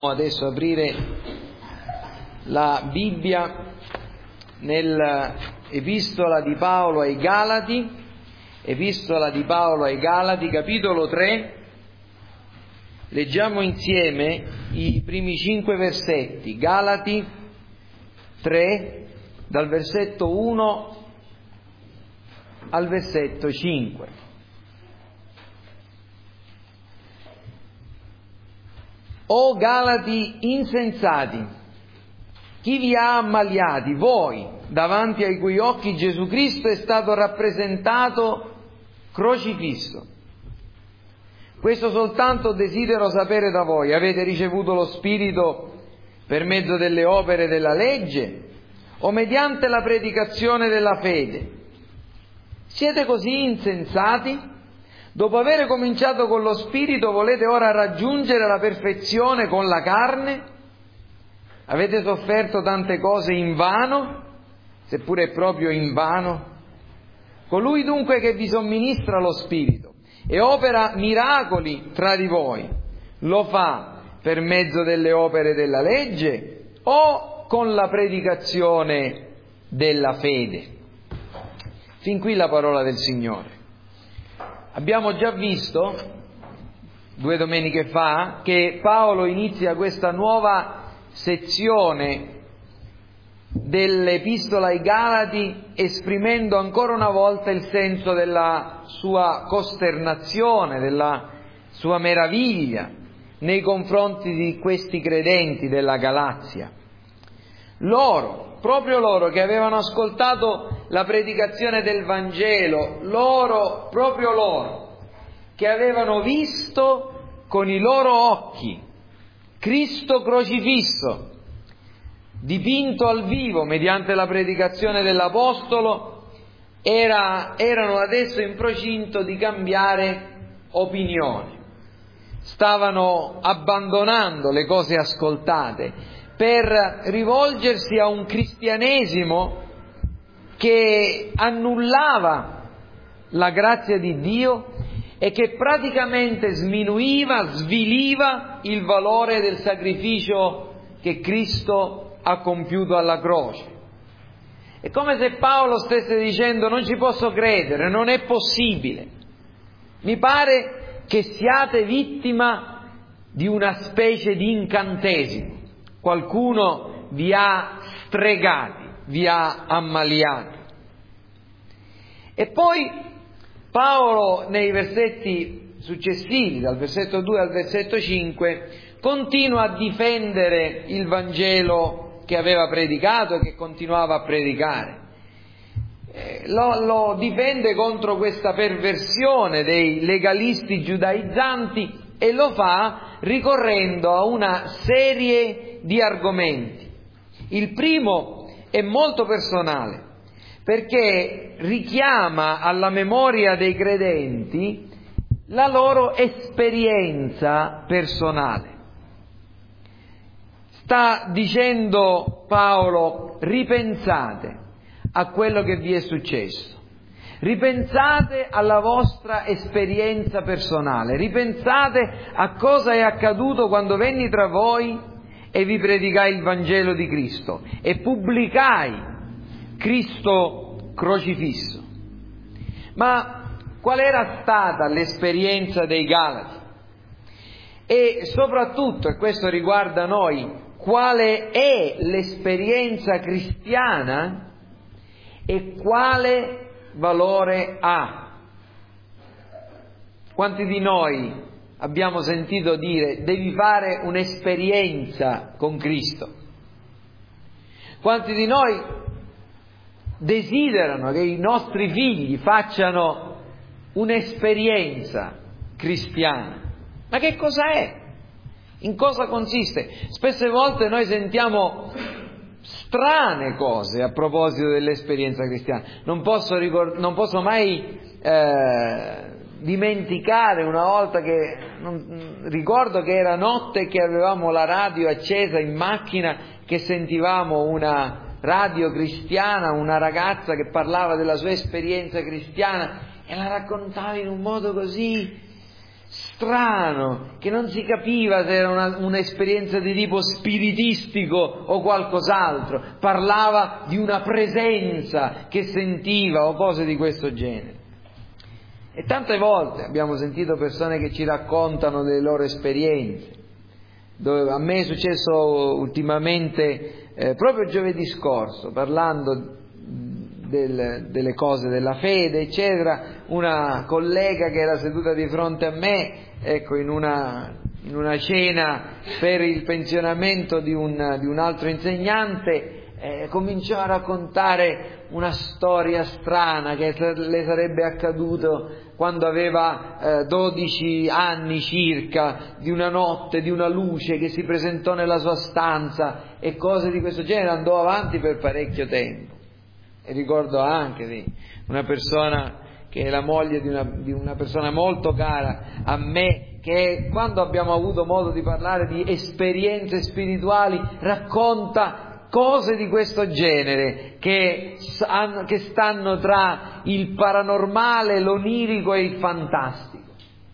Adesso aprire la Bibbia nell'Epistola di Paolo ai Galati, capitolo 3. Leggiamo insieme i primi 5 versetti. Galati 3, dal versetto 1 al versetto 5. O Galati insensati, chi vi ha ammaliati? Voi, davanti ai cui occhi Gesù Cristo è stato rappresentato crocifisso. Questo soltanto desidero sapere da voi: avete ricevuto lo Spirito per mezzo delle opere della legge o mediante la predicazione della fede? Siete così insensati? Dopo aver cominciato con lo Spirito, volete ora raggiungere la perfezione con la carne? Avete sofferto tante cose invano, seppure è proprio invano? Colui dunque che vi somministra lo Spirito e opera miracoli tra di voi, lo fa per mezzo delle opere della legge o con la predicazione della fede? Fin qui la parola del Signore. Abbiamo già visto 2 domeniche fa che Paolo inizia questa nuova sezione dell'Epistola ai Galati esprimendo ancora una volta il senso della sua costernazione, della sua meraviglia nei confronti di questi credenti della Galazia. Proprio loro che avevano ascoltato la predicazione del Vangelo, proprio loro che avevano visto con i loro occhi Cristo crocifisso, dipinto al vivo mediante la predicazione dell'Apostolo, erano adesso in procinto di cambiare opinione. Stavano abbandonando le cose ascoltate per rivolgersi a un cristianesimo che annullava la grazia di Dio e che praticamente sviliva il valore del sacrificio che Cristo ha compiuto alla croce. È come se Paolo stesse dicendo: non ci posso credere, non è possibile. Mi pare che siate vittima di una specie di incantesimo. Qualcuno vi ha stregati, vi ha ammaliati. E poi Paolo nei versetti successivi, dal versetto 2 al versetto 5, continua a difendere il Vangelo che aveva predicato e che continuava a predicare. Lo difende contro questa perversione dei legalisti giudaizzanti e lo fa ricorrendo a una serie di argomenti. Il primo è molto personale, perché richiama alla memoria dei credenti la loro esperienza personale. Sta dicendo Paolo: ripensate a quello che vi è successo. Ripensate alla vostra esperienza personale, ripensate a cosa è accaduto quando venni tra voi e vi predicai il Vangelo di Cristo e pubblicai Cristo crocifisso. Ma qual era stata l'esperienza dei Galati? E soprattutto, e questo riguarda noi, quale è l'esperienza cristiana e quale valore ha? Quanti di noi abbiamo sentito dire: devi fare un'esperienza con Cristo? Quanti di noi desiderano che i nostri figli facciano un'esperienza cristiana? Ma che cosa è? In cosa consiste? Spesse volte noi sentiamo strane cose a proposito dell'esperienza cristiana. Non posso mai dimenticare una volta ricordo che era notte che avevamo la radio accesa in macchina, che sentivamo una radio cristiana, una ragazza che parlava della sua esperienza cristiana e la raccontava in un modo così strano, che non si capiva se era un'esperienza di tipo spiritistico o qualcos'altro, parlava di una presenza che sentiva o cose di questo genere. E tante volte abbiamo sentito persone che ci raccontano delle loro esperienze. A me è successo ultimamente, proprio giovedì scorso, parlando delle cose della fede, eccetera, una collega che era seduta di fronte a me, ecco, in una cena per il pensionamento di un altro insegnante, cominciò a raccontare una storia strana che le sarebbe accaduto quando aveva 12 anni circa, di una notte, di una luce che si presentò nella sua stanza e cose di questo genere. Andò avanti per parecchio tempo. E ricordo anche di una persona che è la moglie di una persona molto cara a me, che quando abbiamo avuto modo di parlare di esperienze spirituali racconta cose di questo genere che stanno tra il paranormale, l'onirico e il fantastico.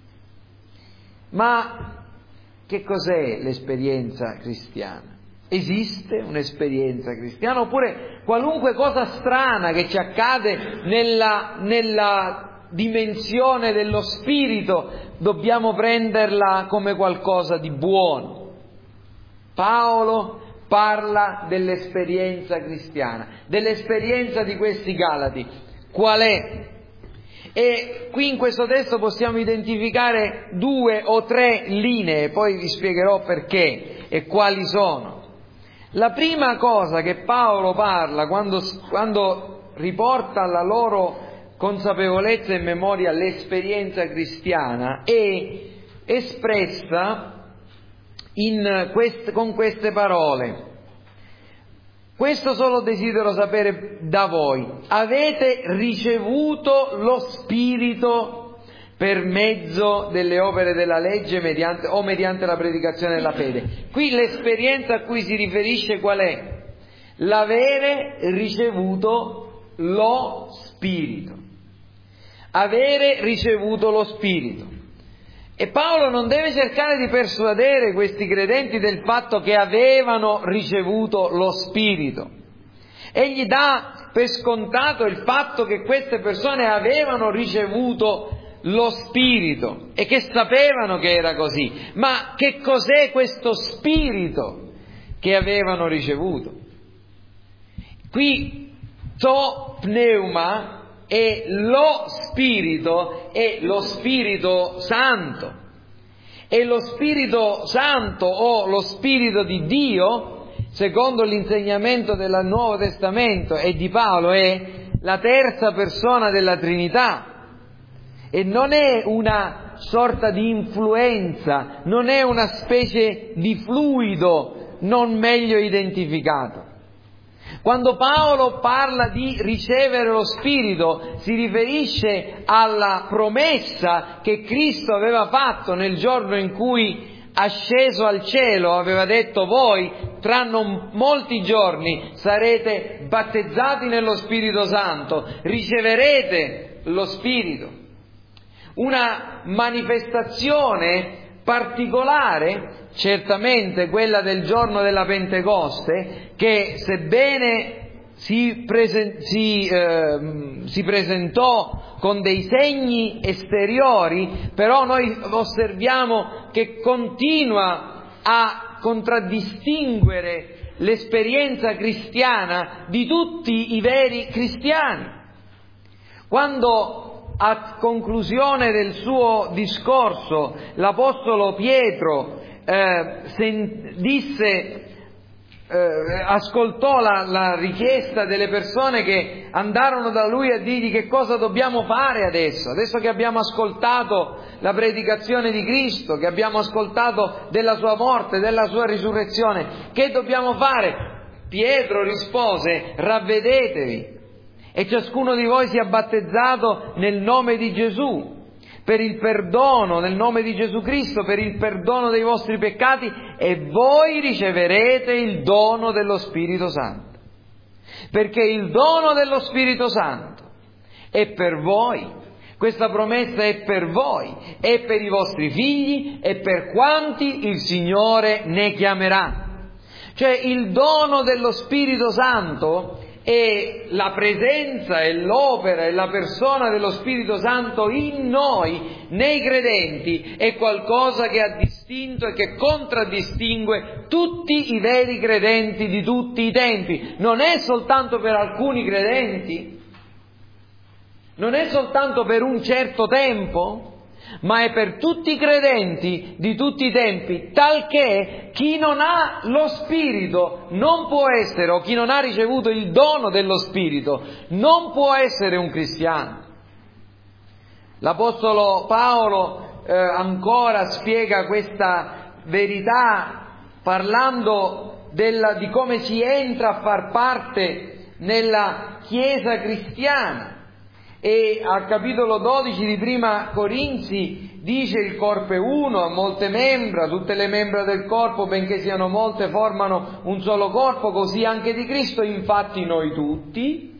Ma che cos'è l'esperienza cristiana? Esiste un'esperienza cristiana? Oppure qualunque cosa strana che ci accade nella dimensione dello spirito dobbiamo prenderla come qualcosa di buono? Paolo parla dell'esperienza cristiana, dell'esperienza di questi Galati. Qual è? E qui in questo testo possiamo identificare 2 o 3 linee, poi vi spiegherò perché e quali sono. La prima cosa che Paolo parla quando riporta la loro consapevolezza e memoria all'esperienza cristiana è espressa con queste parole. Questo solo desidero sapere da voi: avete ricevuto lo Spirito per mezzo delle opere della legge mediante la predicazione della fede? Qui l'esperienza a cui si riferisce qual è? L'avere ricevuto lo Spirito. Avere ricevuto lo Spirito. E Paolo non deve cercare di persuadere questi credenti del fatto che avevano ricevuto lo Spirito. Egli dà per scontato il fatto che queste persone avevano ricevuto lo Spirito e che sapevano che era così. Ma che cos'è questo Spirito che avevano ricevuto? Qui pneuma e lo Spirito è lo Spirito Santo. E lo Spirito Santo o lo Spirito di Dio, secondo l'insegnamento del Nuovo Testamento e di Paolo, è la terza persona della Trinità. E non è una sorta di influenza, non è una specie di fluido non meglio identificato. Quando Paolo parla di ricevere lo Spirito, si riferisce alla promessa che Cristo aveva fatto nel giorno in cui, asceso al cielo, aveva detto: voi tra non molti giorni sarete battezzati nello Spirito Santo, riceverete lo Spirito. Una manifestazione particolare, certamente quella del giorno della Pentecoste, che sebbene si presentò con dei segni esteriori, però noi osserviamo che continua a contraddistinguere l'esperienza cristiana di tutti i veri cristiani. Quando a conclusione del suo discorso l'Apostolo Pietro ascoltò la richiesta delle persone che andarono da lui a dirgli: che cosa dobbiamo fare adesso che abbiamo ascoltato la predicazione di Cristo, che abbiamo ascoltato della sua morte, della sua risurrezione, che dobbiamo fare? Pietro rispose: ravvedetevi e ciascuno di voi sia battezzato nel nome di Gesù, per il perdono, nel nome di Gesù Cristo, per il perdono dei vostri peccati, e voi riceverete il dono dello Spirito Santo. Perché il dono dello Spirito Santo è per voi, Questa promessa è per voi, è per i vostri figli e per quanti il Signore ne chiamerà. Cioè il dono dello Spirito Santo e la presenza e l'opera e la persona dello Spirito Santo in noi, nei credenti, è qualcosa che ha distinto e che contraddistingue tutti i veri credenti di tutti i tempi. Non è soltanto per alcuni credenti, non è soltanto per un certo tempo, ma è per tutti i credenti di tutti i tempi, talché chi non ha lo Spirito non può essere, o chi non ha ricevuto il dono dello Spirito, non può essere un cristiano. L'Apostolo Paolo ancora spiega questa verità parlando di come si entra a far parte nella Chiesa cristiana. E al capitolo 12 di Prima Corinzi dice: il corpo è uno, ha molte membra, tutte le membra del corpo, benché siano molte, formano un solo corpo, così anche di Cristo. Infatti noi tutti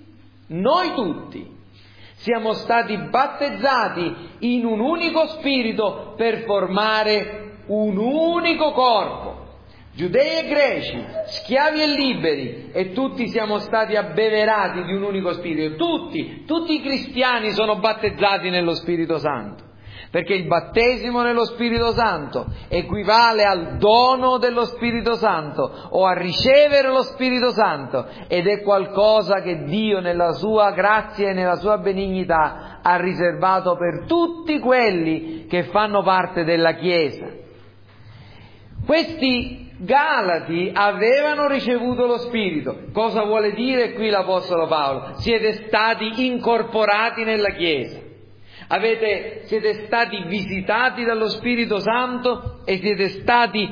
siamo stati battezzati in un unico spirito per formare un unico corpo. Giudei e greci, schiavi e liberi, e tutti siamo stati abbeverati di un unico spirito. Tutti i cristiani sono battezzati nello Spirito Santo, perché il battesimo nello Spirito Santo equivale al dono dello Spirito Santo o a ricevere lo Spirito Santo, ed è qualcosa che Dio nella sua grazia e nella sua benignità ha riservato per tutti quelli che fanno parte della Chiesa. Questi Galati avevano ricevuto lo Spirito. Cosa vuole dire qui l'Apostolo Paolo? Siete stati incorporati nella Chiesa. Siete stati visitati dallo Spirito Santo e siete stati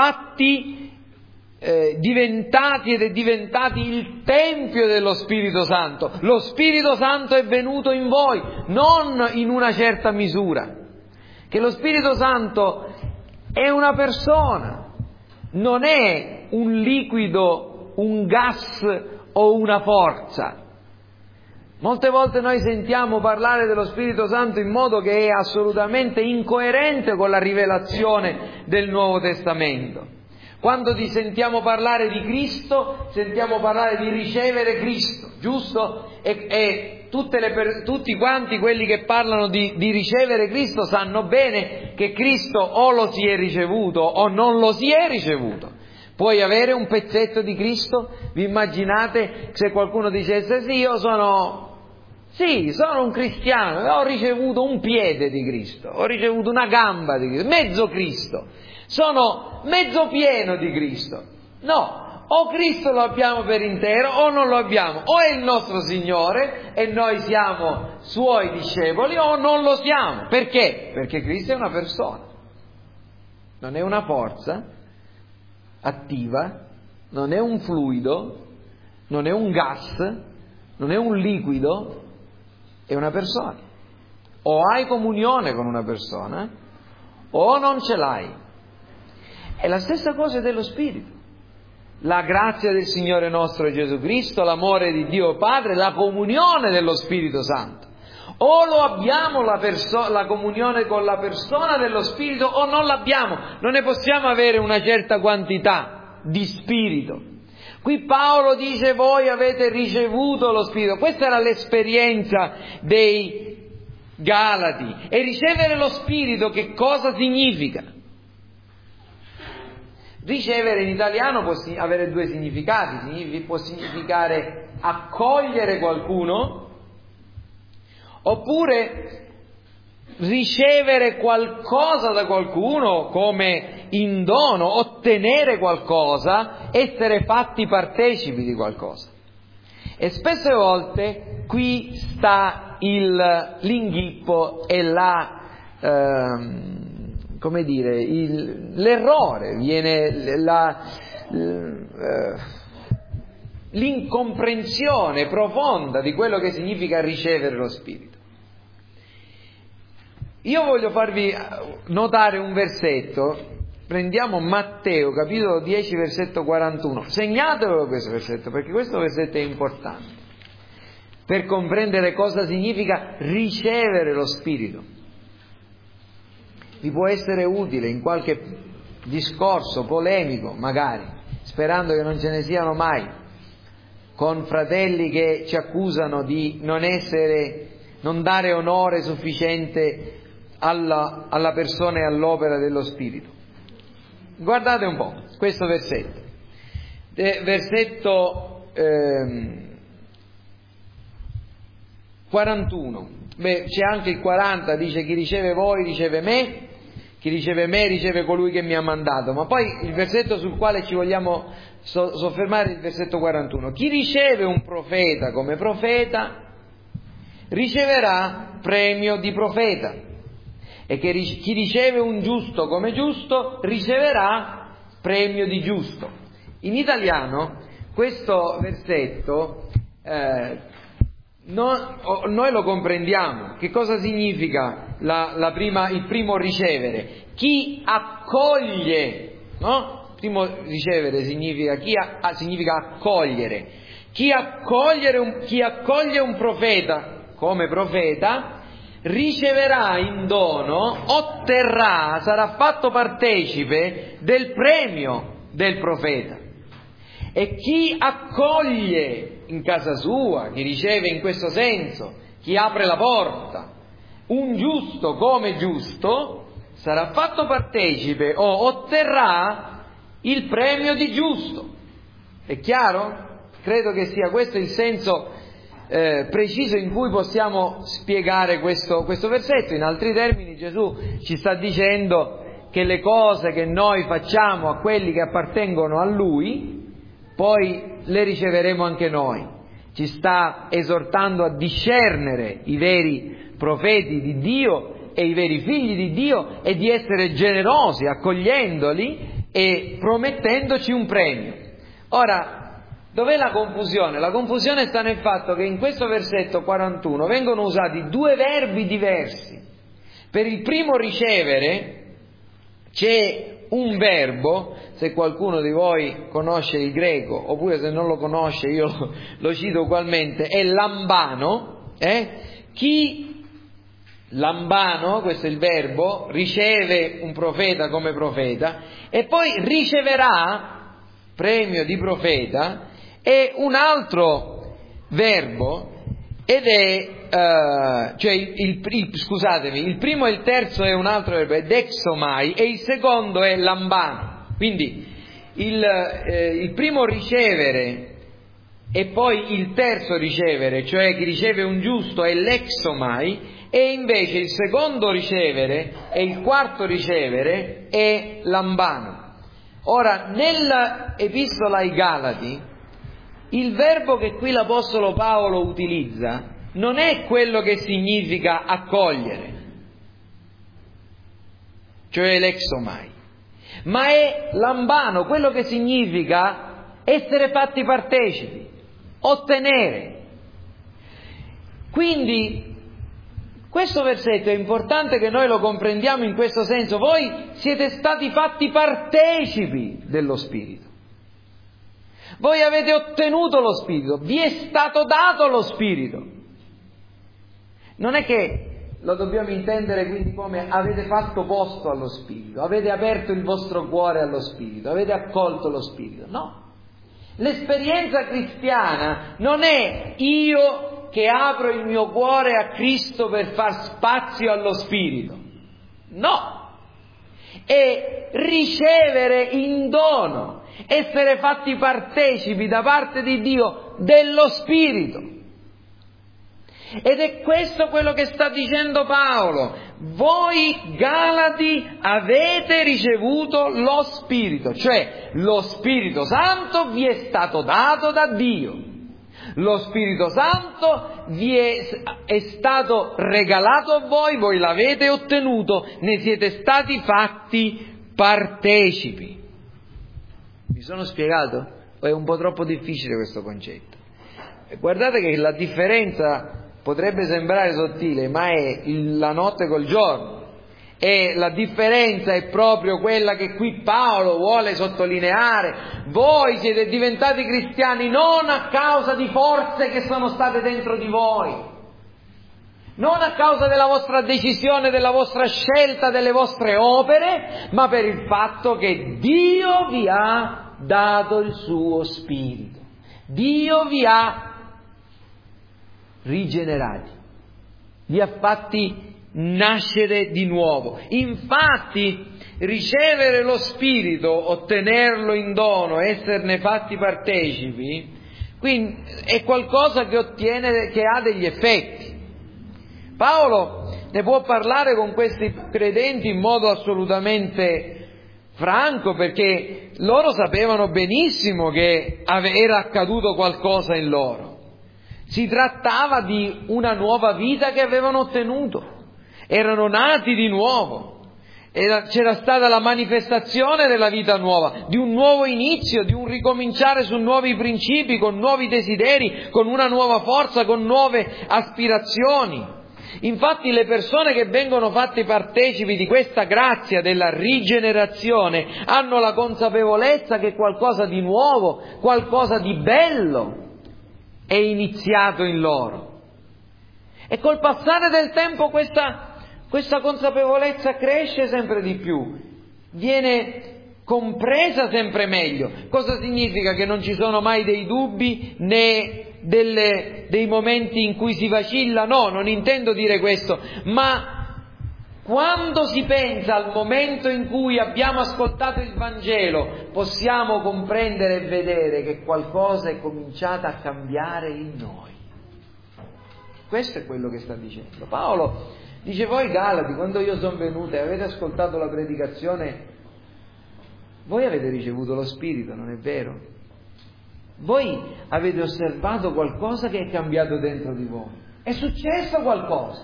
diventati ed è diventati il Tempio dello Spirito Santo. Lo Spirito Santo è venuto in voi, non in una certa misura. Che lo Spirito Santo è una persona. Non è un liquido, un gas o una forza. Molte volte noi sentiamo parlare dello Spirito Santo in modo che è assolutamente incoerente con la rivelazione del Nuovo Testamento. Quando sentiamo parlare di Cristo, sentiamo parlare di ricevere Cristo, giusto? E tutti quanti quelli che parlano di ricevere Cristo sanno bene che Cristo o lo si è ricevuto o non lo si è ricevuto. Puoi avere un pezzetto di Cristo? Vi immaginate se qualcuno dicesse: sì, sono un cristiano, ho ricevuto un piede di Cristo, ho ricevuto una gamba di Cristo, mezzo Cristo, sono mezzo pieno di Cristo. No. O Cristo lo abbiamo per intero o non lo abbiamo, o è il nostro Signore e noi siamo Suoi discepoli, o non lo siamo. Perché? Perché Cristo è una persona, non è una forza attiva, non è un fluido, non è un gas, non è un liquido, è una persona. O hai comunione con una persona o non ce l'hai. È la stessa cosa dello Spirito. La grazia del Signore nostro Gesù Cristo, l'amore di Dio Padre, la comunione dello Spirito Santo. O lo abbiamo la comunione con la persona dello Spirito o non l'abbiamo. Non ne possiamo avere una certa quantità di Spirito. Qui Paolo dice: voi avete ricevuto lo Spirito. Questa era l'esperienza dei Galati. E ricevere lo Spirito che cosa significa? Ricevere in italiano può avere due significati. Può significare accogliere qualcuno, oppure ricevere qualcosa da qualcuno come in dono, ottenere qualcosa, essere fatti partecipi di qualcosa. E spesse volte qui sta l'inghippo e l'errore, viene l'incomprensione profonda di quello che significa ricevere lo Spirito. Io voglio farvi notare un versetto. Prendiamo Matteo, capitolo 10, versetto 41. Segnatevelo questo versetto, perché questo versetto è importante. per comprendere cosa significa ricevere lo Spirito. Vi può essere utile in qualche discorso polemico, magari, sperando che non ce ne siano mai, con fratelli che ci accusano di non dare onore sufficiente alla persona e all'opera dello Spirito. Guardate un po' questo versetto 41. C'è anche il 40, dice: chi riceve voi riceve me, chi riceve me riceve colui che mi ha mandato. Ma poi il versetto sul quale ci vogliamo soffermare è il versetto 41. Chi riceve un profeta come profeta riceverà premio di profeta, e chi riceve un giusto come giusto riceverà premio di giusto. In italiano questo versetto noi lo comprendiamo. Che cosa significa il primo ricevere? Chi accoglie, no? Primo ricevere significa significa accogliere. Chi accoglie un profeta come profeta riceverà in dono, sarà fatto partecipe del premio del profeta. E chi accoglie in casa sua, chi riceve in questo senso, chi apre la porta, un giusto come giusto, sarà fatto partecipe o otterrà il premio di giusto. È chiaro? Credo che sia questo il senso preciso in cui possiamo spiegare questo versetto. In altri termini, Gesù ci sta dicendo che le cose che noi facciamo a quelli che appartengono a Lui, poi le riceveremo anche noi. Ci sta esortando a discernere i veri profeti di Dio e i veri figli di Dio e di essere generosi accogliendoli e promettendoci un premio. Ora, dov'è la confusione? La confusione sta nel fatto che in questo versetto 41 vengono usati due verbi diversi. Per il primo ricevere c'è un verbo, se qualcuno di voi conosce il greco, oppure se non lo conosce io lo cito ugualmente, è lambano. Lambano, questo è il verbo, riceve un profeta come profeta, e poi riceverà premio di profeta, è un altro verbo, ed è il primo e il terzo è un altro verbo, è dexomai, e il secondo è lambano. Quindi il primo ricevere e poi il terzo ricevere, cioè chi riceve un giusto, è l'exomai, e invece il secondo ricevere e il quarto ricevere è lambano. Ora, nell'Epistola ai Galati, il verbo che qui l'Apostolo Paolo utilizza non è quello che significa accogliere, cioè l'exomai, ma è lambano, quello che significa essere fatti partecipi, ottenere. Quindi questo versetto è importante che noi lo comprendiamo in questo senso. Voi siete stati fatti partecipi dello Spirito. Voi avete ottenuto lo Spirito, vi è stato dato lo Spirito. Non è che lo dobbiamo intendere quindi come avete fatto posto allo Spirito, avete aperto il vostro cuore allo Spirito, avete accolto lo Spirito. No. L'esperienza cristiana non è io che apro il mio cuore a Cristo per far spazio allo Spirito. No. È ricevere in dono, essere fatti partecipi da parte di Dio dello Spirito. Ed è questo quello che sta dicendo Paolo. Voi Galati avete ricevuto lo Spirito, cioè lo Spirito Santo vi è stato dato da Dio. Lo Spirito Santo vi è stato regalato a voi, voi l'avete ottenuto, ne siete stati fatti partecipi. Mi sono spiegato? O è un po' troppo difficile questo concetto? Guardate che la differenza potrebbe sembrare sottile, ma è la notte col giorno. E la differenza è proprio quella che qui Paolo vuole sottolineare. Voi siete diventati cristiani non a causa di forze che sono state dentro di voi, non a causa della vostra decisione, della vostra scelta, delle vostre opere, ma per il fatto che Dio vi ha dato il suo Spirito. Dio vi ha rigenerati, vi ha fatti nascere di nuovo. Infatti, ricevere lo Spirito, ottenerlo in dono, esserne fatti partecipi, quindi è qualcosa che ha degli effetti. Paolo ne può parlare con questi credenti in modo assolutamente franco, perché loro sapevano benissimo che era accaduto qualcosa in loro. Si trattava di una nuova vita che avevano ottenuto. Erano nati di nuovo, c'era stata la manifestazione della vita nuova, di un nuovo inizio, di un ricominciare su nuovi principi, con nuovi desideri, con una nuova forza, con nuove aspirazioni. Infatti le persone che vengono fatte partecipi di questa grazia della rigenerazione hanno la consapevolezza che qualcosa di nuovo, qualcosa di bello è iniziato in loro. E col passare del tempo questa consapevolezza cresce sempre di più, viene compresa sempre meglio. Cosa significa? Che non ci sono mai dei dubbi né dei momenti in cui si vacilla? No, non intendo dire questo, ma quando si pensa al momento in cui abbiamo ascoltato il Vangelo, possiamo comprendere e vedere che qualcosa è cominciato a cambiare in noi. Questo è quello che sta dicendo Paolo. Dice: voi Galati, quando io sono venuto e avete ascoltato la predicazione, voi avete ricevuto lo Spirito, non è vero? Voi avete osservato qualcosa che è cambiato dentro di voi. È successo qualcosa.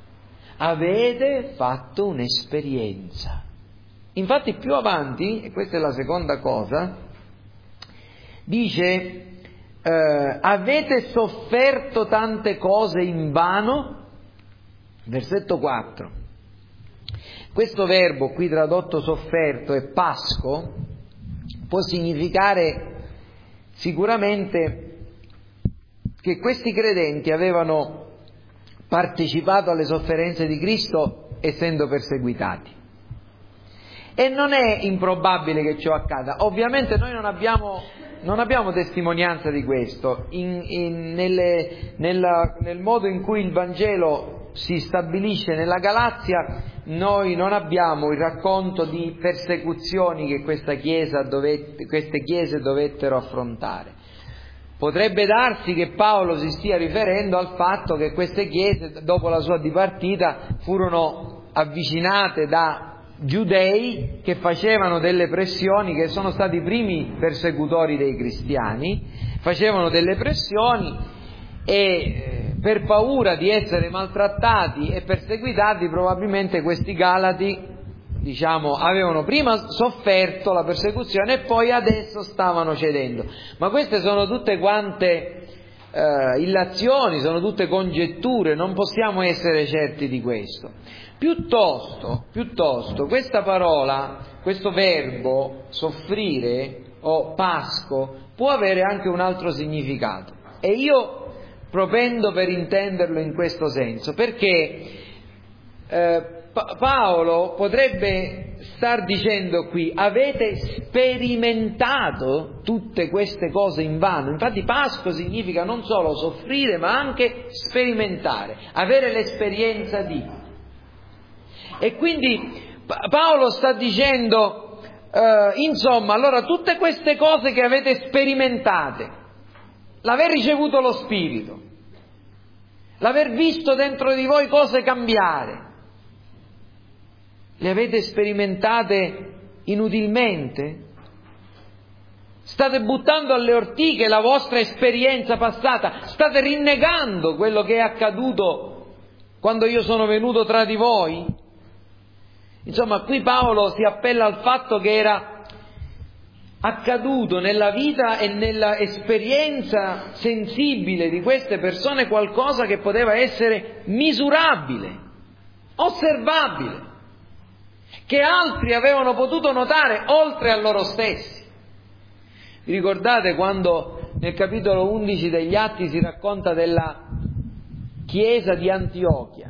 Avete fatto un'esperienza. Infatti più avanti, e questa è la seconda cosa, dice: avete sofferto tante cose invano. Versetto 4. Questo verbo qui tradotto sofferto e pasco può significare sicuramente che questi credenti avevano partecipato alle sofferenze di Cristo essendo perseguitati. E non è improbabile che ciò accada. Ovviamente noi non abbiamo testimonianza di questo. Nel modo in cui il Vangelo si stabilisce nella Galazia, noi non abbiamo il racconto di persecuzioni che queste chiese dovettero affrontare. Potrebbe darsi che Paolo si stia riferendo al fatto che queste chiese, dopo la sua dipartita, furono avvicinate da giudei che facevano delle pressioni, che sono stati i primi persecutori dei cristiani, facevano delle pressioni e per paura di essere maltrattati e perseguitati probabilmente questi Galati, avevano prima sofferto la persecuzione e poi adesso stavano cedendo. Ma queste sono tutte quante illazioni, sono tutte congetture, non possiamo essere certi di questo. Piuttosto questa parola, questo verbo soffrire o pasco può avere anche un altro significato, e io propendo per intenderlo in questo senso, perché Paolo potrebbe star dicendo qui: avete sperimentato tutte queste cose invano. Infatti pasco significa non solo soffrire ma anche sperimentare, avere l'esperienza di. E quindi Paolo sta dicendo allora tutte queste cose che avete sperimentate, l'aver ricevuto lo Spirito, l'aver visto dentro di voi cose cambiare, le avete sperimentate inutilmente? State buttando alle ortiche la vostra esperienza passata, state rinnegando quello che è accaduto quando io sono venuto tra di voi? Insomma, qui Paolo si appella al fatto che era accaduto nella vita e nella esperienza sensibile di queste persone qualcosa che poteva essere misurabile, osservabile. che altri avevano potuto notare oltre a loro stessi. Vi ricordate quando nel capitolo 11 degli Atti si racconta della chiesa di Antiochia,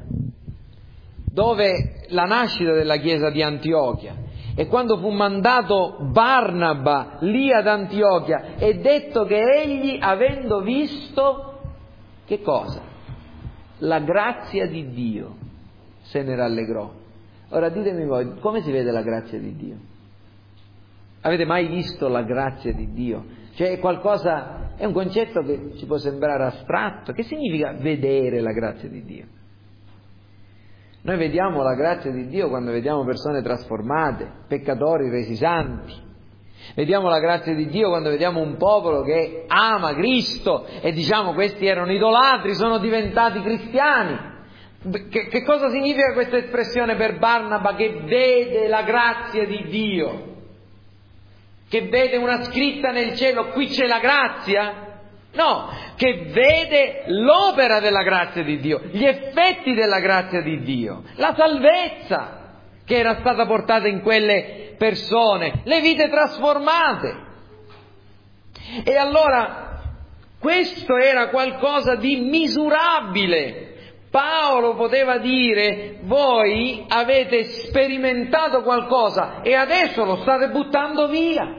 dove la nascita della chiesa di Antiochia, e quando fu mandato Barnaba lì ad Antiochia, è detto che egli, avendo visto, che cosa? La grazia di Dio, se ne rallegrò. Ora ditemi voi, come si vede la grazia di Dio? Avete mai visto la grazia di Dio? Cioè è qualcosa, è un concetto che ci può sembrare astratto. Che significa vedere la grazia di Dio? Noi vediamo la grazia di Dio quando vediamo persone trasformate, peccatori resi santi. Vediamo la grazia di Dio quando vediamo un popolo che ama Cristo e diciamo questi erano idolatri, sono diventati cristiani. Che cosa significa questa espressione per Barnaba che vede la grazia di Dio? Che vede una scritta nel cielo, qui c'è la grazia? No, che vede l'opera della grazia di Dio, gli effetti della grazia di Dio, la salvezza che era stata portata in quelle persone, le vite trasformate. E allora questo era qualcosa di misurabile. Paolo poteva dire: voi avete sperimentato qualcosa e adesso lo state buttando via.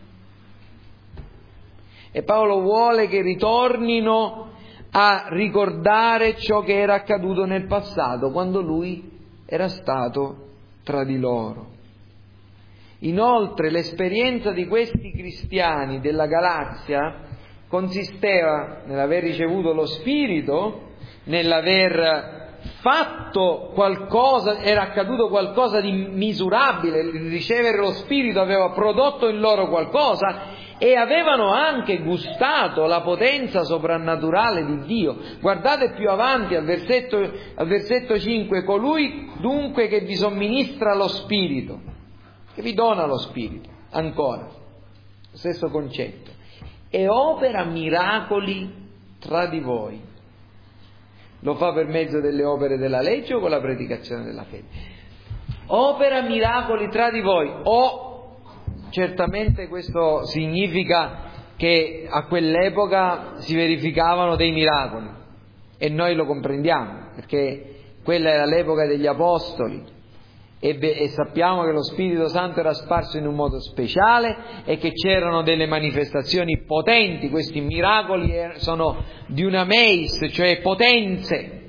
E Paolo vuole che ritornino a ricordare ciò che era accaduto nel passato, quando lui era stato tra di loro. Inoltre l'esperienza di questi cristiani della Galazia consisteva nell'aver ricevuto lo Spirito, nell'aver fatto qualcosa, era accaduto qualcosa di misurabile, il ricevere lo Spirito aveva prodotto in loro qualcosa, e avevano anche gustato la potenza soprannaturale di Dio. Guardate più avanti al versetto 5, colui dunque che vi somministra lo Spirito, che vi dona lo Spirito, ancora, stesso concetto, e opera miracoli tra di voi. Lo fa per mezzo delle opere della legge o con la predicazione della fede? Opera miracoli tra di voi, certamente questo significa che a quell'epoca si verificavano dei miracoli e noi lo comprendiamo perché quella era l'epoca degli Apostoli e sappiamo che lo Spirito Santo era sparso in un modo speciale e che c'erano delle manifestazioni potenti. Questi miracoli sono dunameis, cioè potenze,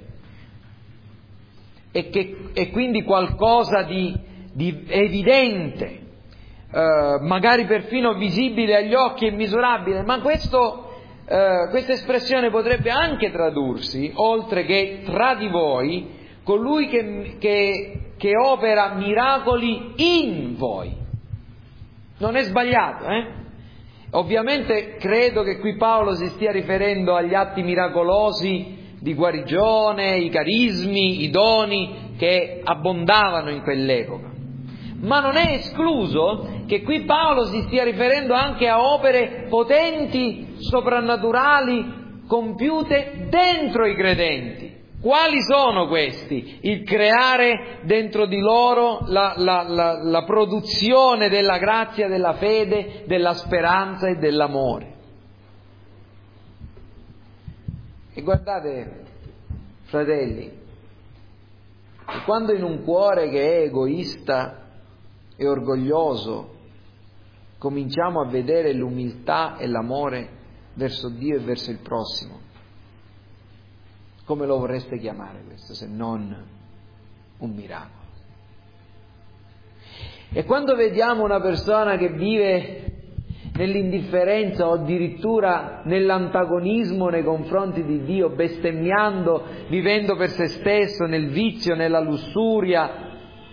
e quindi qualcosa di evidente, magari perfino visibile agli occhi e misurabile, ma questa espressione potrebbe anche tradursi, oltre che tra di voi, colui che opera miracoli in voi. Non è sbagliato, Ovviamente credo che qui Paolo si stia riferendo agli atti miracolosi di guarigione, i carismi, i doni che abbondavano in quell'epoca. Ma non è escluso che qui Paolo si stia riferendo anche a opere potenti, soprannaturali, compiute dentro i credenti. Quali sono questi? Il creare dentro di loro la produzione della grazia, della fede, della speranza e dell'amore. E guardate, fratelli, quando in un cuore che è egoista e orgoglioso cominciamo a vedere l'umiltà e l'amore verso Dio e verso il prossimo, come lo vorreste chiamare questo se non un miracolo? E quando vediamo una persona che vive nell'indifferenza o addirittura nell'antagonismo nei confronti di Dio, bestemmiando, vivendo per se stesso, nel vizio, nella lussuria,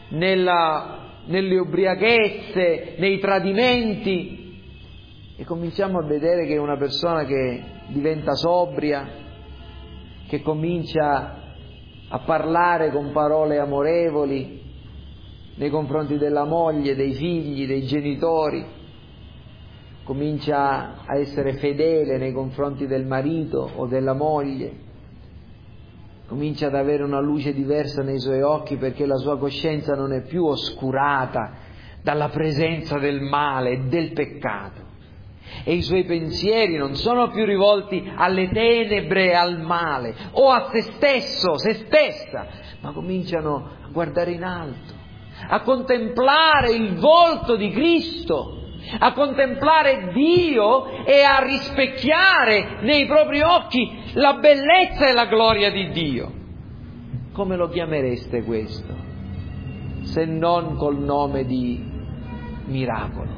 nelle ubriachezze, nei tradimenti, e cominciamo a vedere che è una persona che diventa sobria, che comincia a parlare con parole amorevoli nei confronti della moglie, dei figli, dei genitori, comincia a essere fedele nei confronti del marito o della moglie, comincia ad avere una luce diversa nei suoi occhi, perché la sua coscienza non è più oscurata dalla presenza del male e del peccato, e i suoi pensieri non sono più rivolti alle tenebre e al male o a se stesso, se stessa, ma cominciano a guardare in alto, a contemplare il volto di Cristo, a contemplare Dio e a rispecchiare nei propri occhi la bellezza e la gloria di Dio. Come lo chiamereste questo, se non col nome di miracolo?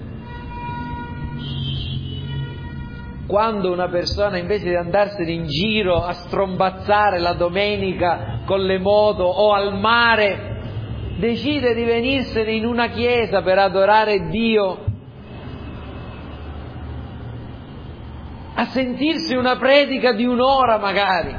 Quando una persona, invece di andarsene in giro a strombazzare la domenica con le moto o al mare, decide di venirsene in una chiesa per adorare Dio, a sentirsi una predica di un'ora magari,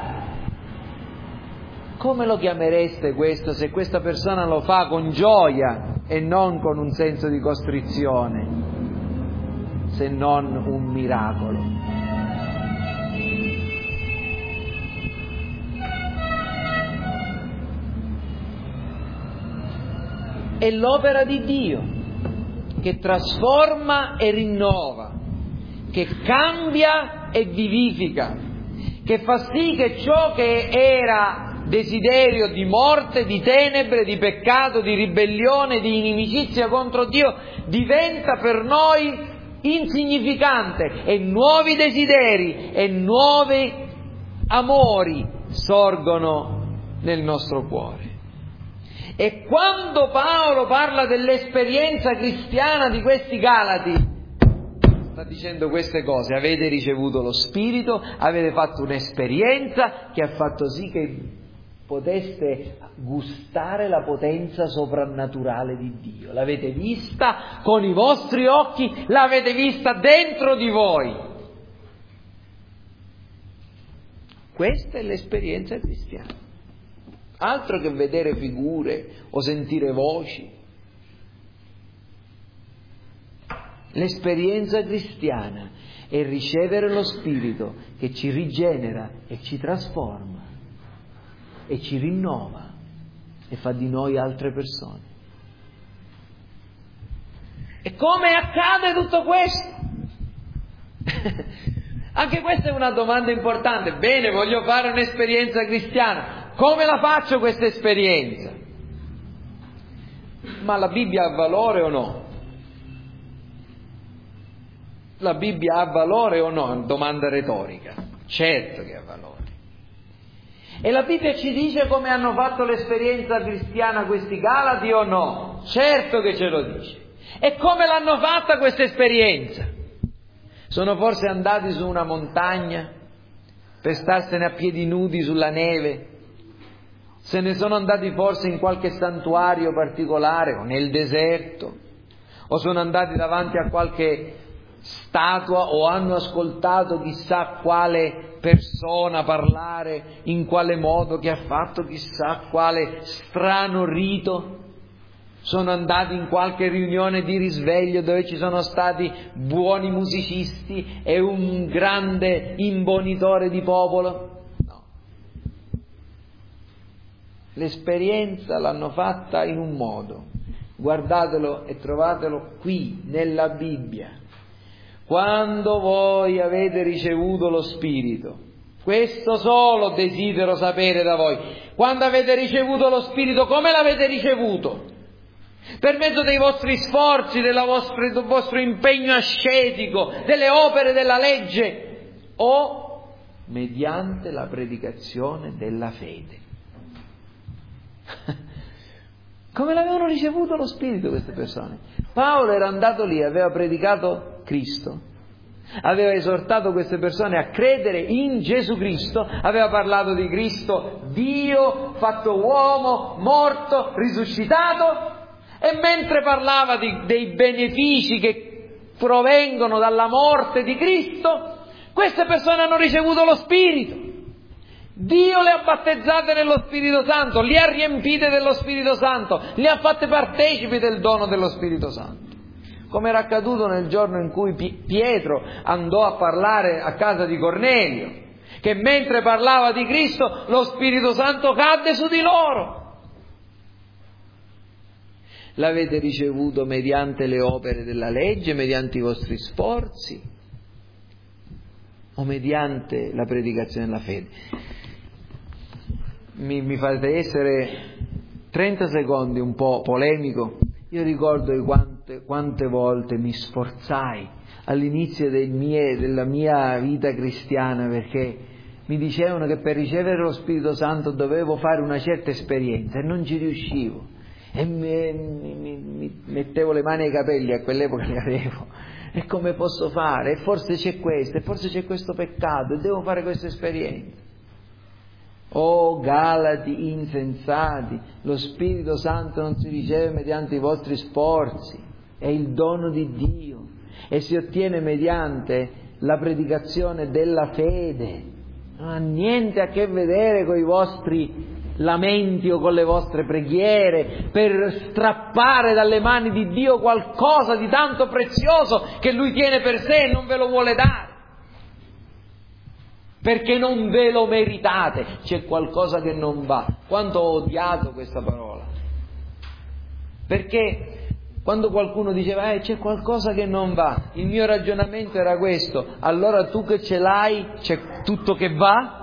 come lo chiamereste questo, se questa persona lo fa con gioia e non con un senso di costrizione, se non un miracolo? È l'opera di Dio che trasforma e rinnova, che cambia e vivifica, che fa sì che ciò che era desiderio di morte, di tenebre, di peccato, di ribellione, di inimicizia contro Dio, diventa per noi insignificante, e nuovi desideri e nuovi amori sorgono nel nostro cuore. E quando Paolo parla dell'esperienza cristiana di questi Galati, sta dicendo queste cose: avete ricevuto lo Spirito, avete fatto un'esperienza che ha fatto sì che poteste gustare la potenza soprannaturale di Dio. L'avete vista con i vostri occhi, l'avete vista dentro di voi. Questa è l'esperienza cristiana. Altro che vedere figure o sentire voci. L'esperienza cristiana è ricevere lo Spirito che ci rigenera e ci trasforma e ci rinnova e fa di noi altre persone. E come accade tutto questo? Anche questa è una domanda importante. Bene, voglio fare un'esperienza cristiana. Come la faccio questa esperienza? Ma la Bibbia ha valore o no? La Bibbia ha valore o no? Domanda retorica. Certo che ha valore. E la Bibbia ci dice come hanno fatto l'esperienza cristiana questi Galati o no? Certo che ce lo dice. E come l'hanno fatta questa esperienza? Sono forse andati su una montagna per starsene a piedi nudi sulla neve? Se ne sono andati forse in qualche santuario particolare o nel deserto? O sono andati davanti a qualche statua o hanno ascoltato chissà quale persona parlare in quale modo, che ha fatto chissà quale strano rito? Sono andati in qualche riunione di risveglio dove ci sono stati buoni musicisti e un grande imbonitore di popolo? No. L'esperienza l'hanno fatta in un modo. Guardatelo e trovatelo qui nella Bibbia. Quando voi avete ricevuto lo Spirito, questo solo desidero sapere da voi. Quando avete ricevuto lo Spirito, come l'avete ricevuto? Per mezzo dei vostri sforzi, del vostro impegno ascetico, delle opere della legge, o mediante la predicazione della fede? Come l'avevano ricevuto lo Spirito queste persone? Paolo era andato lì, aveva predicato Cristo, aveva esortato queste persone a credere in Gesù Cristo, aveva parlato di Cristo, Dio fatto uomo, morto, risuscitato, e mentre parlava dei benefici che provengono dalla morte di Cristo, queste persone hanno ricevuto lo Spirito. Dio le ha battezzate nello Spirito Santo, le ha riempite dello Spirito Santo, le ha fatte partecipi del dono dello Spirito Santo. Come era accaduto nel giorno in cui Pietro andò a parlare a casa di Cornelio, che mentre parlava di Cristo lo Spirito Santo cadde su di loro. L'avete ricevuto mediante le opere della legge, mediante i vostri sforzi o mediante la predicazione della fede? Mi fate essere 30 secondi un po' polemico. Io ricordo quante volte mi sforzai all'inizio della mia vita cristiana, perché mi dicevano che per ricevere lo Spirito Santo dovevo fare una certa esperienza e non ci riuscivo. E mi mettevo le mani ai capelli, a quell'epoca li avevo. E come posso fare? E forse c'è questo, e forse c'è questo peccato, e devo fare questa esperienza. Oh Galati insensati, lo Spirito Santo non si riceve mediante i vostri sforzi, è il dono di Dio e si ottiene mediante la predicazione della fede. Non ha niente a che vedere con i vostri lamenti o con le vostre preghiere per strappare dalle mani di Dio qualcosa di tanto prezioso che Lui tiene per sé e non ve lo vuole dare, perché non ve lo meritate. C'è qualcosa che non va. Quanto ho odiato questa parola, perché quando qualcuno diceva c'è qualcosa che non va, il mio ragionamento era questo: allora tu che ce l'hai, c'è tutto che va?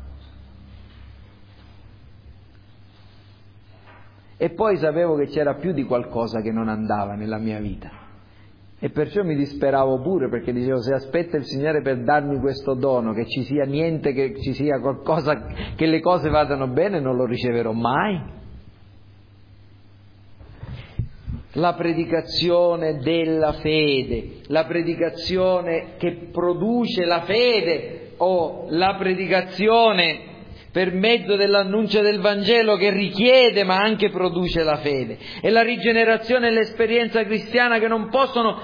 E poi sapevo che c'era più di qualcosa che non andava nella mia vita, e perciò mi disperavo pure, perché dicevo: se aspetta il Signore per darmi questo dono, che ci sia niente, che ci sia qualcosa, che le cose vadano bene, non lo riceverò mai. La predicazione della fede, la predicazione che produce la fede, o la predicazione per mezzo dell'annuncio del Vangelo che richiede ma anche produce la fede, e la rigenerazione e l'esperienza cristiana che non possono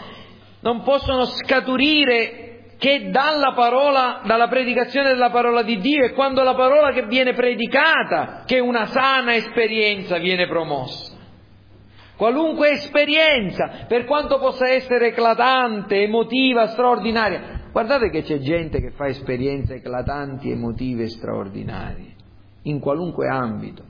scaturire che dalla predicazione della parola di Dio. E quando la parola che viene predicata, che una sana esperienza viene promossa. Qualunque esperienza, per quanto possa essere eclatante, emotiva, straordinaria. Guardate che c'è gente che fa esperienze eclatanti, emotive e straordinarie, in qualunque ambito,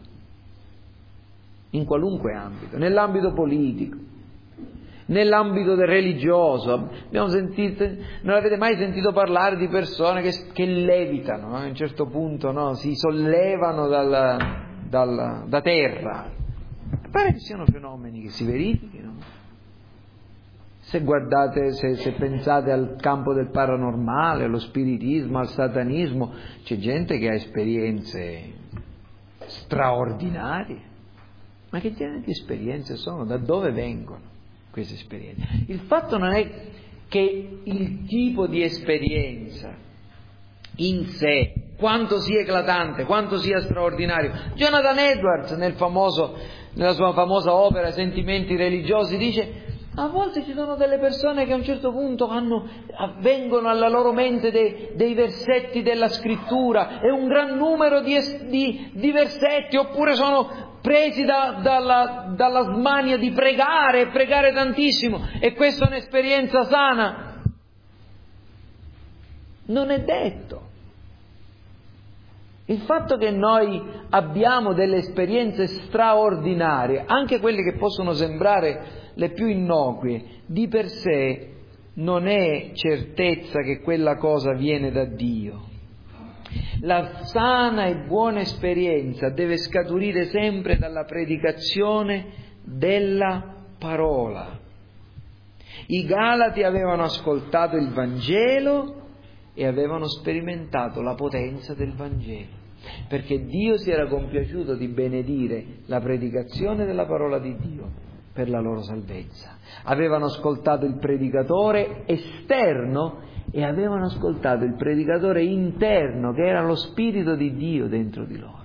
nell'ambito politico, nell'ambito religioso. Non avete mai sentito parlare di persone che levitano, a un certo punto, no? Si sollevano da terra. Pare che siano fenomeni che si verifichino. Se guardate, se pensate al campo del paranormale, allo spiritismo, al satanismo, c'è gente che ha esperienze straordinarie. Ma che genere di esperienze sono? Da dove vengono queste esperienze? Il fatto non è che il tipo di esperienza in sé, quanto sia eclatante, quanto sia straordinario. Jonathan Edwards, nella sua famosa opera Sentimenti religiosi, dice: a volte ci sono delle persone che a un certo punto vengono alla loro mente dei versetti della scrittura, e un gran numero di versetti, oppure sono presi dalla smania di pregare tantissimo, e questa è un'esperienza sana. Non è detto. Il fatto che noi abbiamo delle esperienze straordinarie, anche quelle che possono sembrare le più innocue, di per sé non è certezza che quella cosa viene da Dio. La sana e buona esperienza deve scaturire sempre dalla predicazione della parola. I Galati avevano ascoltato il Vangelo e avevano sperimentato la potenza del Vangelo, perché Dio si era compiaciuto di benedire la predicazione della parola di Dio per la loro salvezza. Avevano ascoltato il predicatore esterno e avevano ascoltato il predicatore interno, che era lo Spirito di Dio dentro di loro.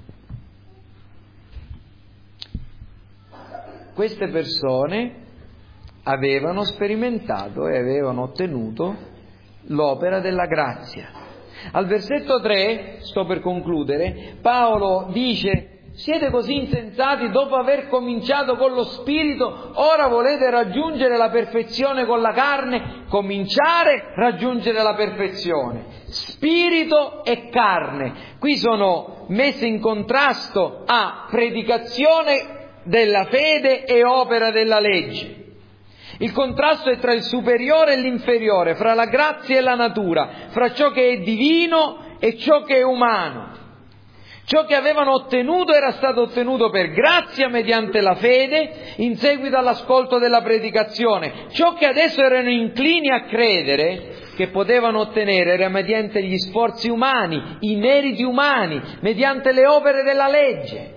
Queste persone avevano sperimentato e avevano ottenuto l'opera della grazia. Al versetto 3, sto per concludere, Paolo dice siete così insensati, dopo aver cominciato con lo spirito, ora volete raggiungere la perfezione con la carne? Cominciare a raggiungere la perfezione. Spirito e carne. Qui sono messe in contrasto a predicazione della fede e opera della legge. Il contrasto è tra il superiore e l'inferiore, fra la grazia e la natura, fra ciò che è divino e ciò che è umano. Ciò che avevano ottenuto era stato ottenuto per grazia mediante la fede, in seguito all'ascolto della predicazione. Ciò che adesso erano inclini a credere che potevano ottenere era mediante gli sforzi umani, i meriti umani, mediante le opere della legge.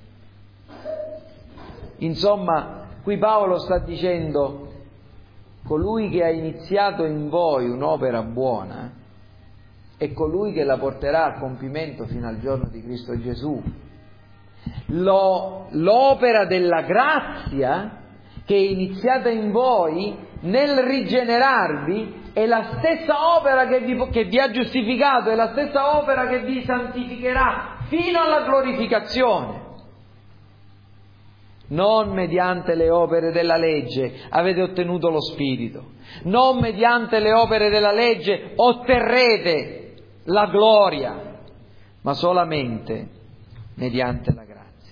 Insomma, qui Paolo sta dicendo: colui che ha iniziato in voi un'opera buona è colui che la porterà a compimento fino al giorno di Cristo Gesù. L'opera della grazia che è iniziata in voi nel rigenerarvi è la stessa opera che vi ha giustificato, è la stessa opera che vi santificherà fino alla glorificazione. Non mediante le opere della legge avete ottenuto lo Spirito, non mediante le opere della legge otterrete la gloria, ma solamente mediante la grazia.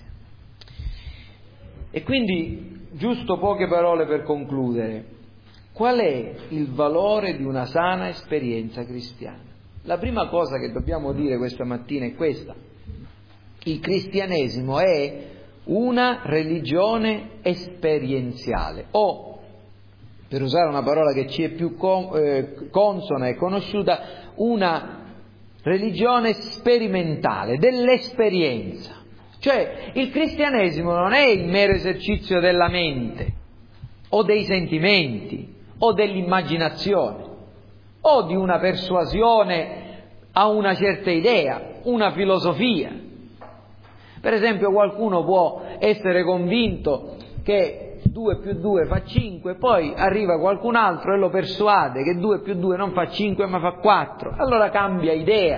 E quindi, giusto poche parole per concludere, qual è il valore di una sana esperienza cristiana? La prima cosa che dobbiamo dire questa mattina è questa: il cristianesimo è una religione esperienziale, o, per usare una parola che ci è più consona e conosciuta, una religione sperimentale, dell'esperienza. Cioè, il cristianesimo non è il mero esercizio della mente, o dei sentimenti, o dell'immaginazione, o di una persuasione a una certa idea, una filosofia. Per esempio, qualcuno può essere convinto che 2 più 2 fa 5, poi arriva qualcun altro e lo persuade che 2 più 2 non fa 5 ma fa 4, allora cambia idea.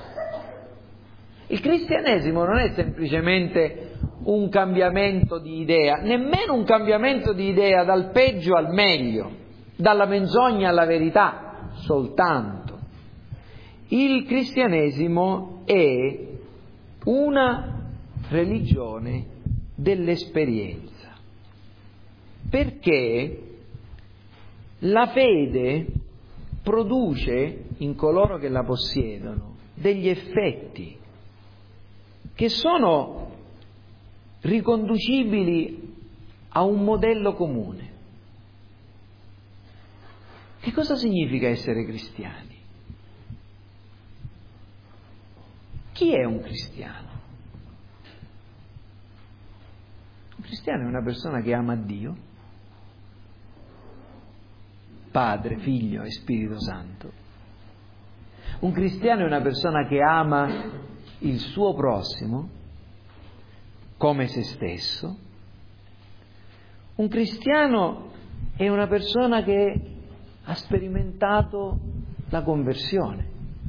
Il cristianesimo non è semplicemente un cambiamento di idea, nemmeno un cambiamento di idea dal peggio al meglio, dalla menzogna alla verità, soltanto. Il cristianesimo è una religione dell'esperienza, perché la fede produce in coloro che la possiedono degli effetti che sono riconducibili a un modello comune. Che cosa significa essere cristiani? Chi è un cristiano? Un cristiano è una persona che ama Dio, Padre, Figlio e Spirito Santo. Un cristiano è una persona che ama il suo prossimo come se stesso. Un cristiano è una persona che ha sperimentato la conversione.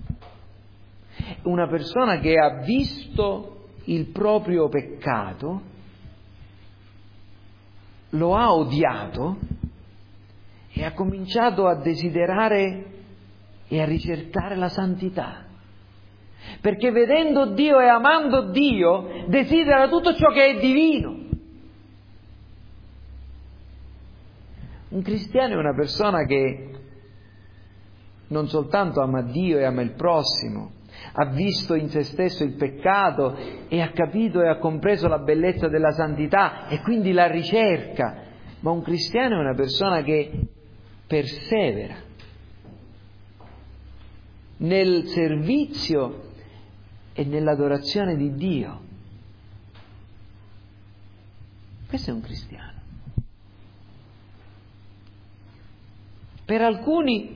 Una persona che ha visto il proprio peccato, lo ha odiato e ha cominciato a desiderare e a ricercare la santità. Perché vedendo Dio e amando Dio desidera tutto ciò che è divino. Un cristiano è una persona che non soltanto ama Dio e ama il prossimo, ha visto in se stesso il peccato e ha capito e ha compreso la bellezza della santità e quindi la ricerca, ma un cristiano è una persona che persevera nel servizio e nell'adorazione di Dio. Questo è un cristiano. Per alcuni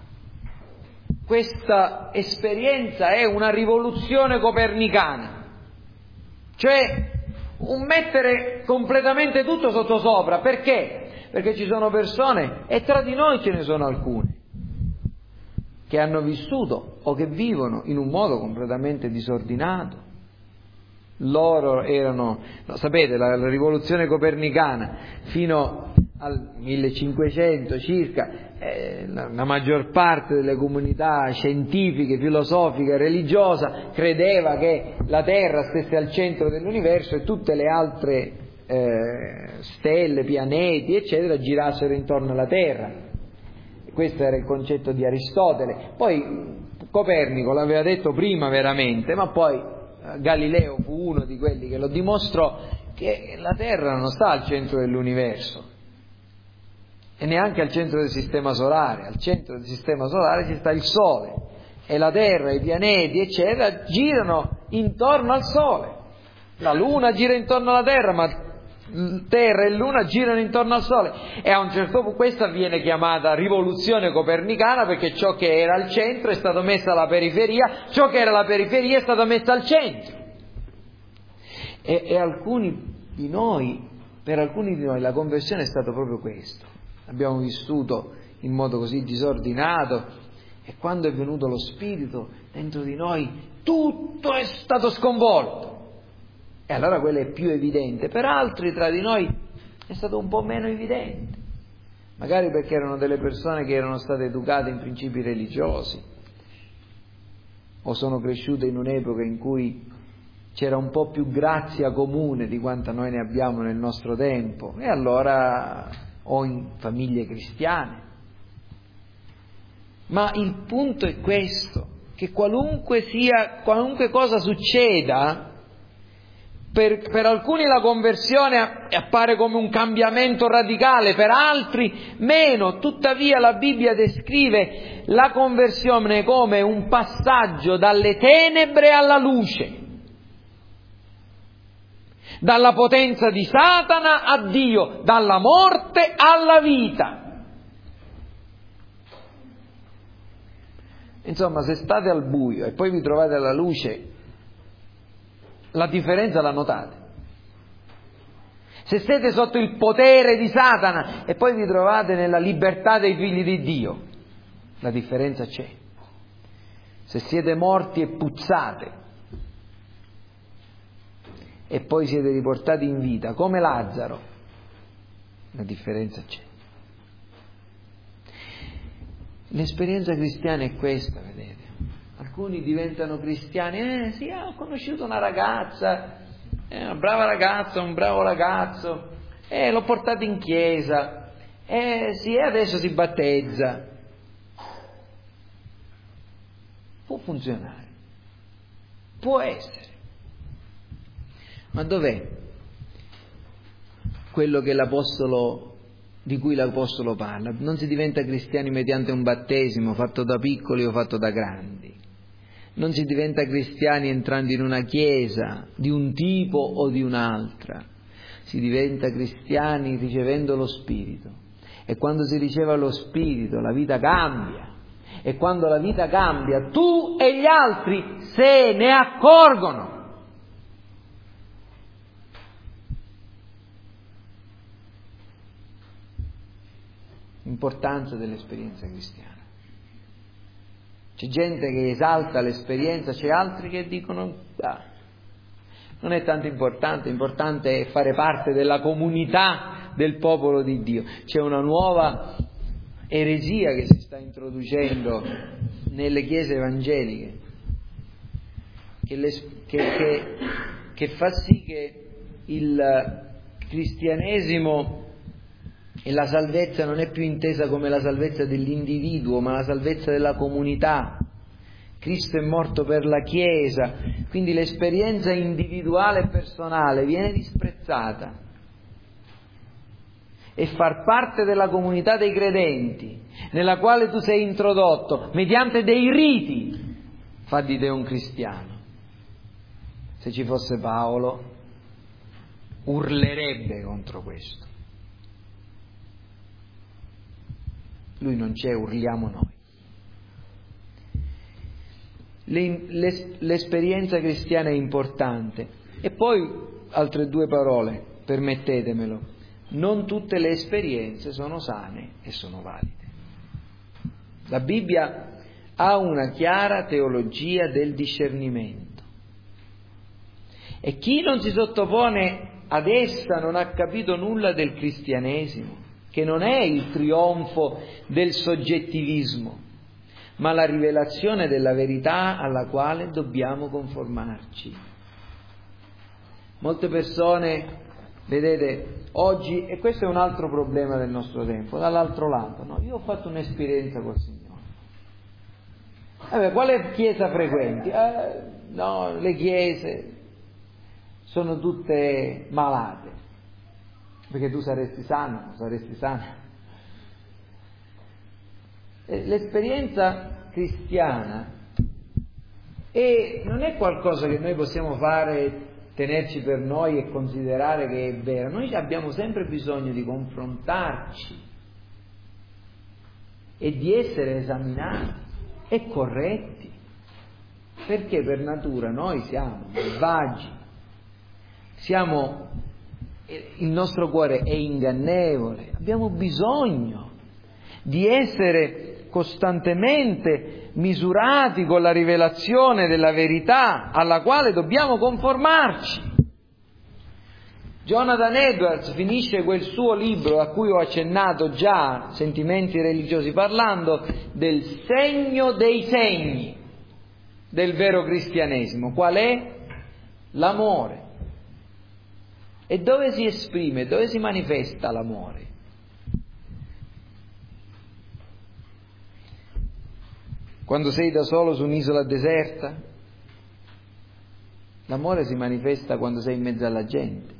questa esperienza è una rivoluzione copernicana, cioè un mettere completamente tutto sottosopra. Perché? Perché ci sono persone, e tra di noi ce ne sono alcune, che hanno vissuto o che vivono in un modo completamente disordinato, Loro erano, no, sapete, la rivoluzione copernicana fino al 1500 circa, la maggior parte delle comunità scientifiche, filosofiche, religiose credeva che la Terra stesse al centro dell'universo e tutte le altre stelle, pianeti, eccetera, girassero intorno alla Terra. Questo era il concetto di Aristotele. Poi Copernico l'aveva detto prima veramente, ma poi Galileo fu uno di quelli che lo dimostrò, che la Terra non sta al centro dell'universo e neanche al centro del sistema solare. Al centro del sistema solare ci sta il Sole e la Terra, i pianeti, eccetera, girano intorno al Sole. La Luna gira intorno alla Terra, ma Terra e Luna girano intorno al Sole, e a un certo punto questa viene chiamata rivoluzione copernicana, perché ciò che era al centro è stato messo alla periferia, ciò che era alla periferia è stato messo al centro. E alcuni di noi, per alcuni di noi la conversione è stato proprio questo. Abbiamo vissuto in modo così disordinato, e quando è venuto lo Spirito dentro di noi tutto è stato sconvolto. E allora quello è più evidente. Per altri tra di noi è stato un po' meno evidente, magari perché erano delle persone che erano state educate in principi religiosi o sono cresciute in un'epoca in cui c'era un po' più grazia comune di quanta noi ne abbiamo nel nostro tempo, e allora o in famiglie cristiane. Ma il punto è questo, che qualunque cosa succeda, per alcuni la conversione appare come un cambiamento radicale, per altri meno. Tuttavia la Bibbia descrive la conversione come un passaggio dalle tenebre alla luce, dalla potenza di Satana a Dio, dalla morte alla vita. Insomma, se state al buio e poi vi trovate alla luce, la differenza la notate. Se siete sotto il potere di Satana e poi vi trovate nella libertà dei figli di Dio, la differenza c'è. Se siete morti e puzzate e poi siete riportati in vita come Lazzaro, la differenza c'è. L'esperienza cristiana è questa, vedete. Alcuni diventano cristiani, sì, ho conosciuto una ragazza, una brava ragazza, un bravo ragazzo, l'ho portato in chiesa, sì, adesso si battezza. Può funzionare, può essere, ma dov'è quello che di cui l'Apostolo parla? Non si diventa cristiani mediante un battesimo fatto da piccoli o fatto da grandi. Non si diventa cristiani entrando in una chiesa di un tipo o di un'altra. Si diventa cristiani ricevendo lo Spirito. E quando si riceve lo Spirito la vita cambia. E quando la vita cambia, tu e gli altri se ne accorgono. L'importanza dell'esperienza cristiana. C'è gente che esalta l'esperienza, c'è altri che dicono non è tanto importante, importante è fare parte della comunità del popolo di Dio. C'è una nuova eresia che si sta introducendo nelle chiese evangeliche, che fa sì che il cristianesimo e la salvezza non è più intesa come la salvezza dell'individuo, ma la salvezza della comunità. Cristo è morto per la Chiesa, quindi l'esperienza individuale e personale viene disprezzata, e far parte della comunità dei credenti, nella quale tu sei introdotto mediante dei riti, fa di te un cristiano. Se ci fosse Paolo, urlerebbe contro questo. Lui non c'è, urliamo noi. L'esperienza cristiana è importante. E poi altre due parole, permettetemelo: non tutte le esperienze sono sane e sono valide. La Bibbia ha una chiara teologia del discernimento, E chi non si sottopone ad essa non ha capito nulla del cristianesimo, che non è il trionfo del soggettivismo, ma la rivelazione della verità alla quale dobbiamo conformarci. Molte persone, vedete, oggi, e questo è un altro problema del nostro tempo, dall'altro lato, no? Io ho fatto un'esperienza col Signore. Quale chiesa frequenti? No, le chiese sono tutte malate, perché tu saresti sano, saresti sana. L'esperienza cristiana non è qualcosa che noi possiamo fare, tenerci per noi e considerare che è vero. Noi abbiamo sempre bisogno di confrontarci e di essere esaminati e corretti, perché per natura noi siamo malvagi, il nostro cuore è ingannevole, abbiamo bisogno di essere costantemente misurati con la rivelazione della verità alla quale dobbiamo conformarci. Jonathan Edwards finisce quel suo libro a cui ho accennato già, Sentimenti religiosi, parlando del segno dei segni del vero cristianesimo. Qual è? L'amore. E dove si esprime, dove si manifesta l'amore? Quando sei da solo su un'isola deserta? L'amore si manifesta quando sei in mezzo alla gente.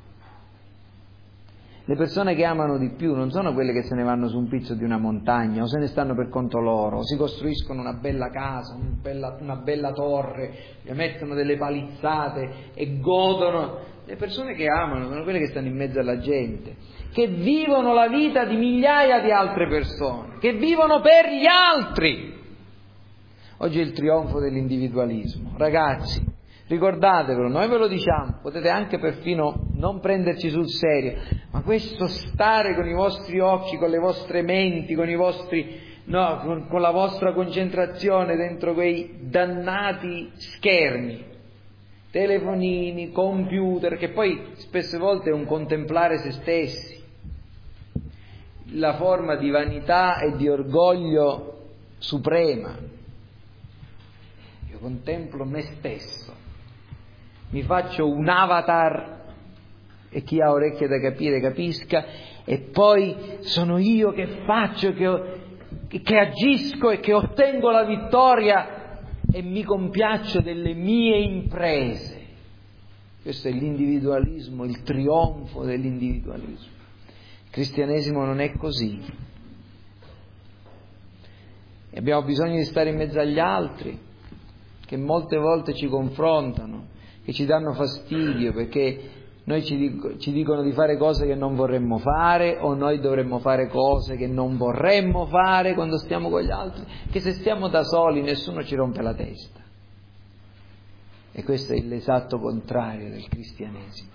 Le persone che amano di più non sono quelle che se ne vanno su un pizzo di una montagna o se ne stanno per conto loro, o si costruiscono una bella casa, una bella torre, gli mettono delle palizzate e godono. Le persone che amano sono quelle che stanno in mezzo alla gente, che vivono la vita di migliaia di altre persone, che vivono per gli altri. Oggi è il trionfo dell'individualismo. Ragazzi, ricordatevelo, noi ve lo diciamo, potete anche perfino non prenderci sul serio, ma questo stare con i vostri occhi, con le vostre menti, con la vostra concentrazione dentro quei dannati schermi, telefonini, computer, che poi spesse volte è un contemplare se stessi, la forma di vanità e di orgoglio suprema. Io contemplo me stesso, mi faccio un avatar, e chi ha orecchie da capire capisca, e poi sono io che faccio, che agisco e che ottengo la vittoria e mi compiaccio delle mie imprese. Questo è l'individualismo, il trionfo dell'individualismo. Il cristianesimo non è così. E abbiamo bisogno di stare in mezzo agli altri, che molte volte ci confrontano, che ci danno fastidio, perché noi ci dicono di fare cose che non vorremmo fare, o noi dovremmo fare cose che non vorremmo fare quando stiamo con gli altri, che se stiamo da soli nessuno ci rompe la testa. E questo è l'esatto contrario del cristianesimo.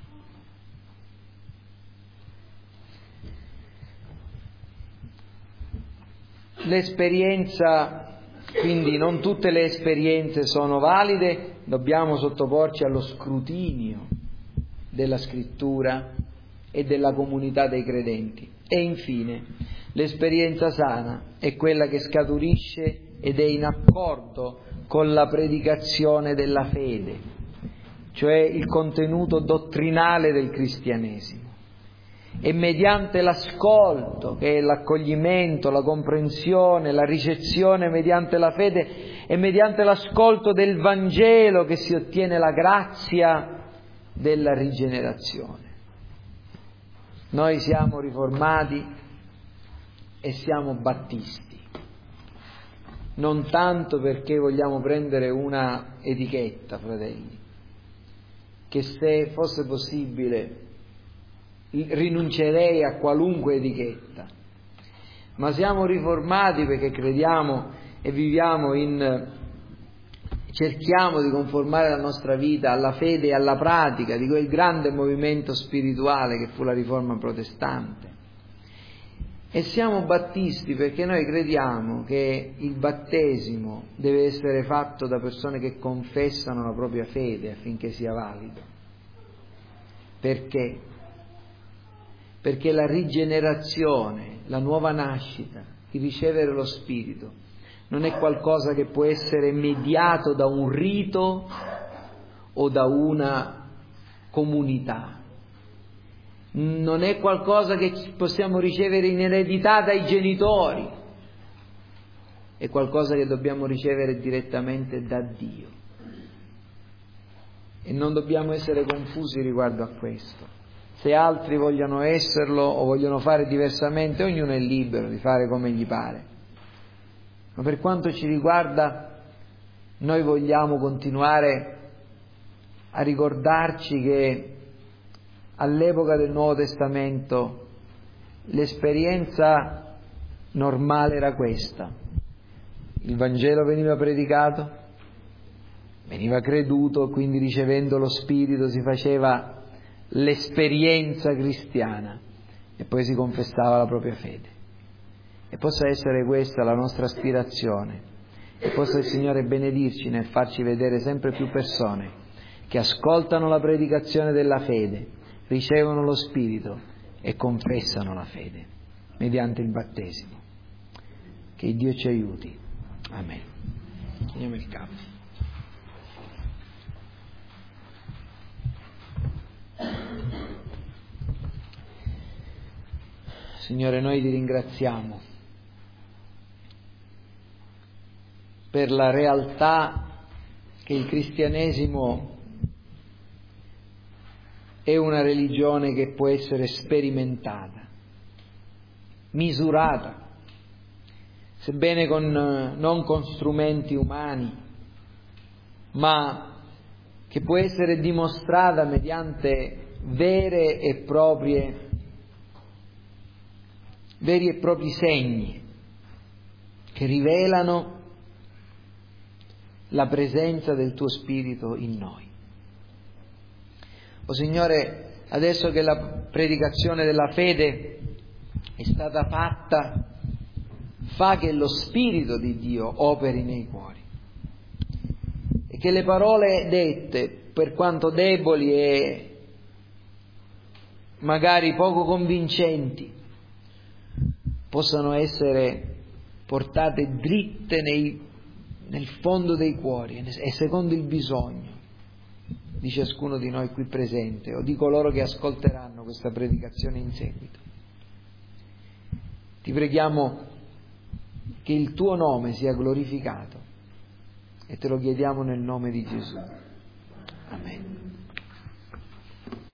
L'esperienza, quindi non tutte le esperienze sono valide, dobbiamo sottoporci allo scrutinio della Scrittura e della comunità dei credenti. E infine, l'esperienza sana è quella che scaturisce ed è in accordo con la predicazione della fede, cioè il contenuto dottrinale del cristianesimo. E mediante l'ascolto, che è l'accoglimento, la comprensione, la ricezione mediante la fede, e mediante l'ascolto del Vangelo che si ottiene la grazia della rigenerazione. Noi siamo riformati e siamo battisti, non tanto perché vogliamo prendere una etichetta, fratelli, che se fosse possibile rinuncerei a qualunque etichetta, ma siamo riformati perché crediamo e viviamo cerchiamo di conformare la nostra vita alla fede e alla pratica di quel grande movimento spirituale che fu la Riforma protestante. E siamo battisti perché noi crediamo che il battesimo deve essere fatto da persone che confessano la propria fede affinché sia valido. Perché? Perché la rigenerazione, la nuova nascita, il ricevere lo Spirito, non è qualcosa che può essere mediato da un rito o da una comunità. Non è qualcosa che possiamo ricevere in eredità dai genitori, è qualcosa che dobbiamo ricevere direttamente da Dio. E non dobbiamo essere confusi riguardo a questo. Se altri vogliono esserlo o vogliono fare diversamente, ognuno è libero di fare come gli pare. Ma per quanto ci riguarda, noi vogliamo continuare a ricordarci che all'epoca del Nuovo Testamento l'esperienza normale era questa: il Vangelo veniva predicato, veniva creduto, quindi ricevendo lo Spirito si faceva l'esperienza cristiana e poi si confessava la propria fede. E possa essere questa la nostra aspirazione, e possa il Signore benedirci nel farci vedere sempre più persone che ascoltano la predicazione della fede, ricevono lo Spirito e confessano la fede mediante il battesimo. Che Dio ci aiuti. Amen. Chiniamo il capo. Signore, noi ti ringraziamo per la realtà che il cristianesimo è una religione che può essere sperimentata, misurata, sebbene non con strumenti umani, ma che può essere dimostrata mediante veri e propri segni che rivelano la presenza del tuo Spirito in noi. O Signore, adesso che la predicazione della fede è stata fatta, fa che lo Spirito di Dio operi nei cuori e che le parole dette, per quanto deboli e magari poco convincenti, possano essere portate dritte nel fondo dei cuori e secondo il bisogno di ciascuno di noi qui presente o di coloro che ascolteranno questa predicazione in seguito. Ti preghiamo che il tuo nome sia glorificato e te lo chiediamo nel nome di Gesù. Amen.